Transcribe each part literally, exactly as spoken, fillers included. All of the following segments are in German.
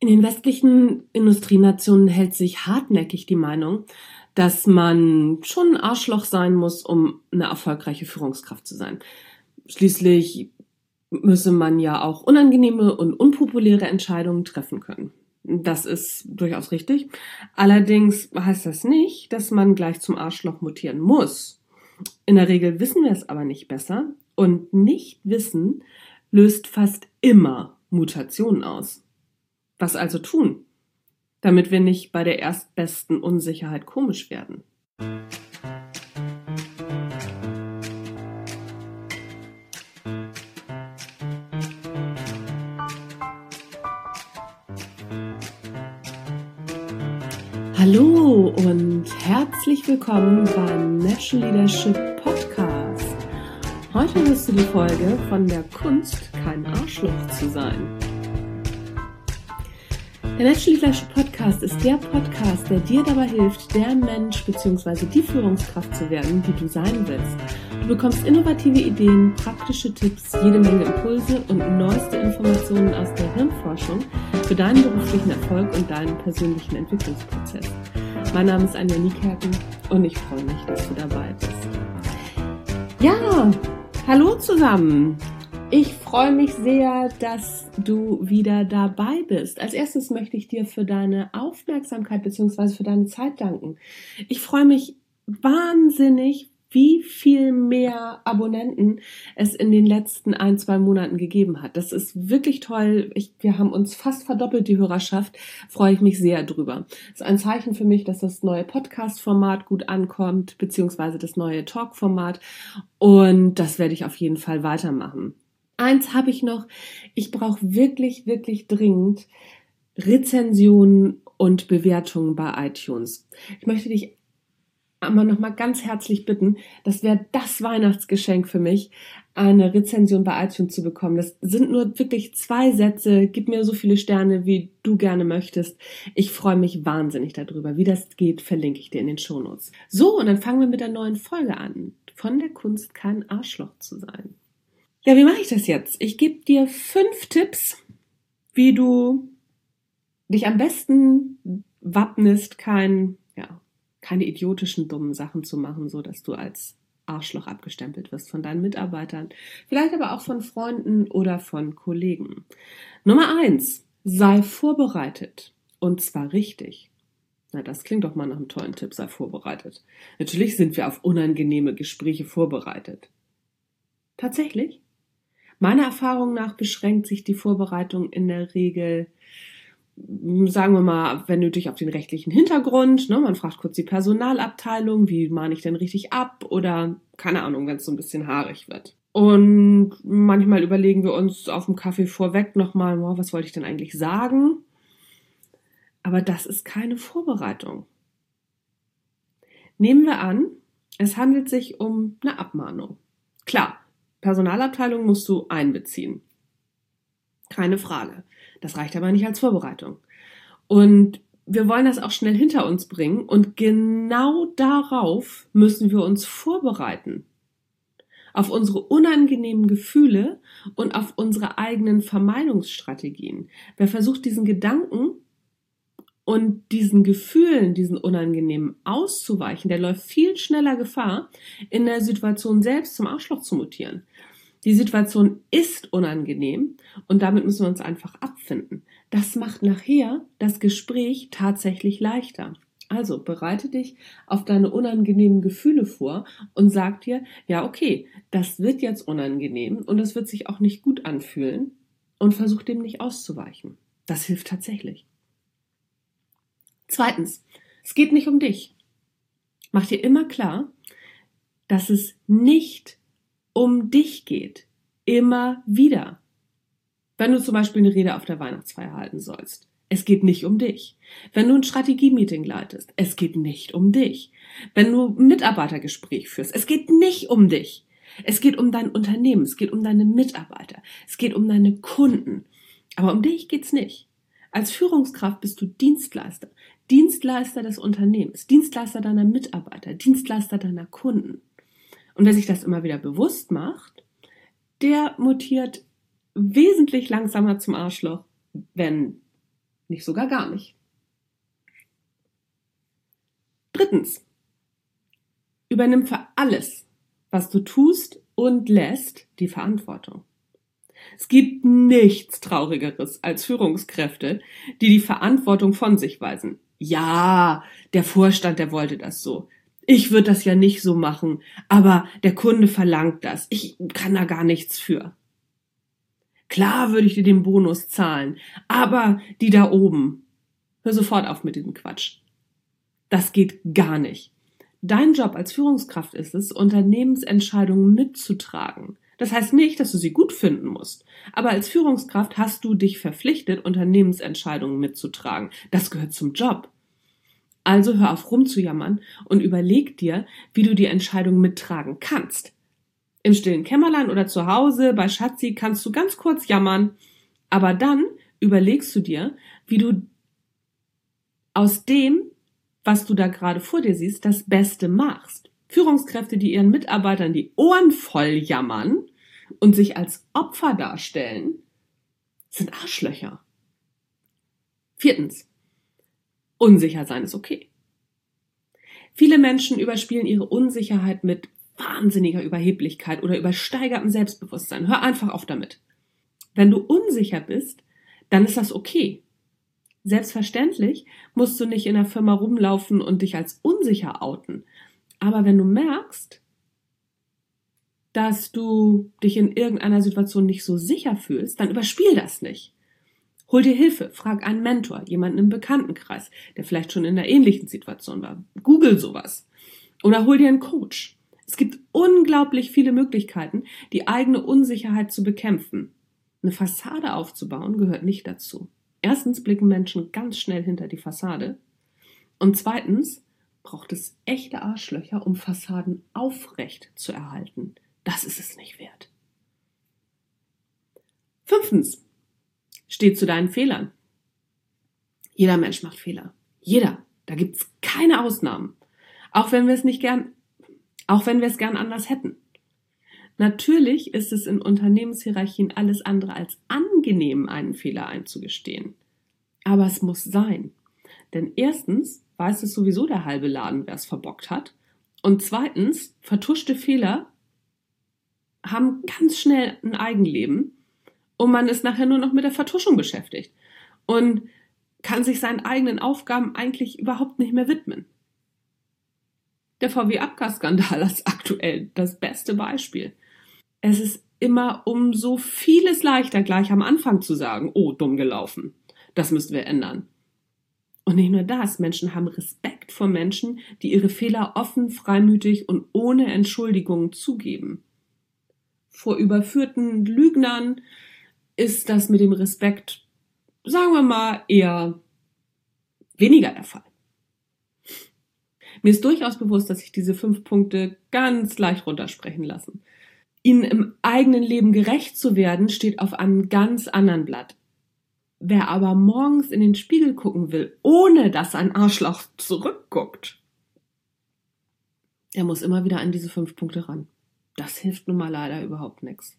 In den westlichen Industrienationen hält sich hartnäckig die Meinung, dass man schon ein Arschloch sein muss, um eine erfolgreiche Führungskraft zu sein. Schließlich müsse man ja auch unangenehme und unpopuläre Entscheidungen treffen können. Das ist durchaus richtig. Allerdings heißt das nicht, dass man gleich zum Arschloch mutieren muss. In der Regel wissen wir es aber nicht besser und Nichtwissen löst fast immer Mutationen aus. Was also tun, damit wir nicht bei der erstbesten Unsicherheit komisch werden? Hallo und herzlich willkommen beim Natural Leadership Podcast. Heute hörst du die Folge von der Kunst, kein Arschloch zu sein. Der Natural Leadership Podcast ist der Podcast, der dir dabei hilft, der Mensch bzw. die Führungskraft zu werden, die du sein willst. Du bekommst innovative Ideen, praktische Tipps, jede Menge Impulse und neueste Informationen aus der Hirnforschung für deinen beruflichen Erfolg und deinen persönlichen Entwicklungsprozess. Mein Name ist Anja Niekerken und ich freue mich, dass du dabei bist. Ja, hallo zusammen! Ich freue mich sehr, dass du wieder dabei bist. Als erstes möchte ich dir für deine Aufmerksamkeit bzw. für deine Zeit danken. Ich freue mich wahnsinnig, wie viel mehr Abonnenten es in den letzten ein, zwei Monaten gegeben hat. Das ist wirklich toll. Ich, wir haben uns fast verdoppelt, die Hörerschaft. Freue ich mich sehr drüber. Das ist ein Zeichen für mich, dass das neue Podcast-Format gut ankommt, beziehungsweise das neue Talk-Format. Und das werde ich auf jeden Fall weitermachen. Eins habe ich noch. Ich brauche wirklich, wirklich dringend Rezensionen und Bewertungen bei iTunes. Ich möchte dich aber nochmal ganz herzlich bitten, das wäre das Weihnachtsgeschenk für mich, eine Rezension bei iTunes zu bekommen. Das sind nur wirklich zwei Sätze. Gib mir so viele Sterne, wie du gerne möchtest. Ich freue mich wahnsinnig darüber. Wie das geht, verlinke ich dir in den Shownotes. So, und dann fangen wir mit der neuen Folge an. Von der Kunst, kein Arschloch zu sein. Ja, wie mache ich das jetzt? Ich gebe dir fünf Tipps, wie du dich am besten wappnest, kein, ja, keine idiotischen, dummen Sachen zu machen, so dass du als Arschloch abgestempelt wirst von deinen Mitarbeitern, vielleicht aber auch von Freunden oder von Kollegen. Nummer eins, sei vorbereitet. Und zwar richtig. Na, das klingt doch mal nach einem tollen Tipp, sei vorbereitet. Natürlich sind wir auf unangenehme Gespräche vorbereitet. Tatsächlich? Meiner Erfahrung nach beschränkt sich die Vorbereitung in der Regel, sagen wir mal, wenn du dich auf den rechtlichen Hintergrund, ne, man fragt kurz die Personalabteilung, wie mahne ich denn richtig ab oder keine Ahnung, wenn es so ein bisschen haarig wird. Und manchmal überlegen wir uns auf dem Kaffee vorweg nochmal, oh, was wollte ich denn eigentlich sagen? Aber das ist keine Vorbereitung. Nehmen wir an, es handelt sich um eine Abmahnung. Klar, Personalabteilung musst du einbeziehen. Keine Frage. Das reicht aber nicht als Vorbereitung. Und wir wollen das auch schnell hinter uns bringen und genau darauf müssen wir uns vorbereiten. Auf unsere unangenehmen Gefühle und auf unsere eigenen Vermeidungsstrategien. Wer versucht, diesen Gedanken und diesen Gefühlen, diesen unangenehmen auszuweichen, der läuft viel schneller Gefahr, in der Situation selbst zum Arschloch zu mutieren. Die Situation ist unangenehm und damit müssen wir uns einfach abfinden. Das macht nachher das Gespräch tatsächlich leichter. Also bereite dich auf deine unangenehmen Gefühle vor und sag dir, ja okay, das wird jetzt unangenehm und das wird sich auch nicht gut anfühlen und versuch dem nicht auszuweichen. Das hilft tatsächlich. Zweitens, es geht nicht um dich. Mach dir immer klar, dass es nicht um dich geht. Immer wieder. Wenn du zum Beispiel eine Rede auf der Weihnachtsfeier halten sollst. Es geht nicht um dich. Wenn du ein Strategie-Meeting leitest. Es geht nicht um dich. Wenn du ein Mitarbeitergespräch führst. Es geht nicht um dich. Es geht um dein Unternehmen. Es geht um deine Mitarbeiter. Es geht um deine Kunden. Aber um dich geht's nicht. Als Führungskraft bist du Dienstleister. Dienstleister des Unternehmens, Dienstleister deiner Mitarbeiter, Dienstleister deiner Kunden. Und wer sich das immer wieder bewusst macht, der mutiert wesentlich langsamer zum Arschloch, wenn nicht sogar gar nicht. Drittens, übernimm für alles, was du tust und lässt, die Verantwortung. Es gibt nichts Traurigeres als Führungskräfte, die die Verantwortung von sich weisen. Ja, der Vorstand, der wollte das so. Ich würde das ja nicht so machen, aber der Kunde verlangt das. Ich kann da gar nichts für. Klar würde ich dir den Bonus zahlen, aber die da oben. Hör sofort auf mit diesem Quatsch. Das geht gar nicht. Dein Job als Führungskraft ist es, Unternehmensentscheidungen mitzutragen. Das heißt nicht, dass du sie gut finden musst. Aber als Führungskraft hast du dich verpflichtet, Unternehmensentscheidungen mitzutragen. Das gehört zum Job. Also hör auf rumzujammern und überleg dir, wie du die Entscheidung mittragen kannst. Im stillen Kämmerlein oder zu Hause bei Schatzi kannst du ganz kurz jammern, aber dann überlegst du dir, wie du aus dem, was du da gerade vor dir siehst, das Beste machst. Führungskräfte, die ihren Mitarbeitern die Ohren voll jammern und sich als Opfer darstellen, sind Arschlöcher. Viertens. Unsicher sein ist okay. Viele Menschen überspielen ihre Unsicherheit mit wahnsinniger Überheblichkeit oder übersteigertem Selbstbewusstsein. Hör einfach auf damit. Wenn du unsicher bist, dann ist das okay. Selbstverständlich musst du nicht in der Firma rumlaufen und dich als unsicher outen. Aber wenn du merkst, dass du dich in irgendeiner Situation nicht so sicher fühlst, dann überspiel das nicht. Hol dir Hilfe, frag einen Mentor, jemanden im Bekanntenkreis, der vielleicht schon in einer ähnlichen Situation war. Google sowas. Oder hol dir einen Coach. Es gibt unglaublich viele Möglichkeiten, die eigene Unsicherheit zu bekämpfen. Eine Fassade aufzubauen gehört nicht dazu. Erstens blicken Menschen ganz schnell hinter die Fassade. Und zweitens braucht es echte Arschlöcher, um Fassaden aufrecht zu erhalten. Das ist es nicht wert. Fünftens. Steh zu deinen Fehlern. Jeder Mensch macht Fehler. Jeder. Da gibt's keine Ausnahmen. Auch wenn wir es nicht gern, auch wenn wir es gern anders hätten. Natürlich ist es in Unternehmenshierarchien alles andere als angenehm, einen Fehler einzugestehen. Aber es muss sein. Denn erstens weiß es sowieso der halbe Laden, wer es verbockt hat. Und zweitens, vertuschte Fehler haben ganz schnell ein Eigenleben und man ist nachher nur noch mit der Vertuschung beschäftigt und kann sich seinen eigenen Aufgaben eigentlich überhaupt nicht mehr widmen. Der V W-Abgasskandal ist aktuell das beste Beispiel. Es ist immer um so vieles leichter, gleich am Anfang zu sagen, oh, dumm gelaufen, das müssen wir ändern. Und nicht nur das, Menschen haben Respekt vor Menschen, die ihre Fehler offen, freimütig und ohne Entschuldigungen zugeben. Vor überführten Lügnern ist das mit dem Respekt, sagen wir mal, eher weniger der Fall. Mir ist durchaus bewusst, dass sich diese fünf Punkte ganz leicht runtersprechen lassen. Ihnen im eigenen Leben gerecht zu werden, steht auf einem ganz anderen Blatt. Wer aber morgens in den Spiegel gucken will, ohne dass ein Arschloch zurückguckt, der muss immer wieder an diese fünf Punkte ran. Das hilft nun mal leider überhaupt nichts.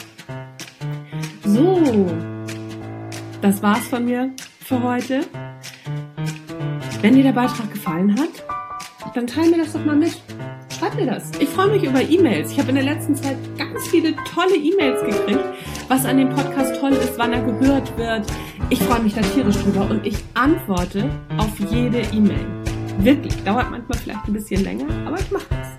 So, das war's von mir für heute. Wenn dir der Beitrag gefallen hat, dann teile mir das doch mal mit. Schreib mir das. Ich freue mich über E-Mails. Ich habe in der letzten Zeit ganz viele tolle E-Mails gekriegt, was an dem Podcast toll ist, wann er gehört wird. Ich freue mich da tierisch drüber und ich antworte auf jede E-Mail. Wirklich. Dauert manchmal vielleicht ein bisschen länger, aber ich mache das.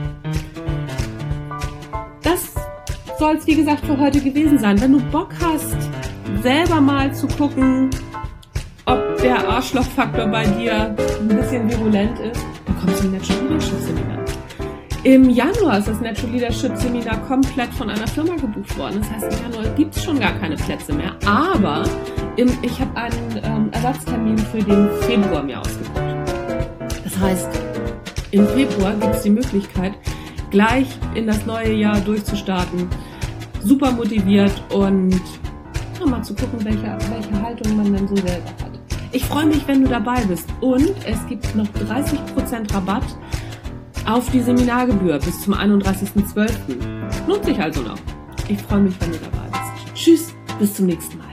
Das soll es, wie gesagt, für heute gewesen sein. Wenn du Bock hast, selber mal zu gucken, ob der Arschlochfaktor bei dir ein bisschen virulent ist, dann kommst du in Natural Leadership Seminar. Im Januar ist das Natural Leadership Seminar komplett von einer Firma gebucht worden. Das heißt, im Januar gibt es schon gar keine Plätze mehr. Aber im, ich habe einen ähm, Ersatztermin für den Februar mir ausgesucht. Das heißt, im Februar gibt es die Möglichkeit, gleich in das neue Jahr durchzustarten. Super motiviert und ja, mal zu gucken, welche, welche Haltung man dann so selber hat. Ich freue mich, wenn du dabei bist. Und es gibt noch dreißig Prozent Rabatt auf die Seminargebühr bis zum einunddreißigsten zwölften Lohnt sich also noch. Ich freue mich, wenn du dabei bist. Tschüss, bis zum nächsten Mal.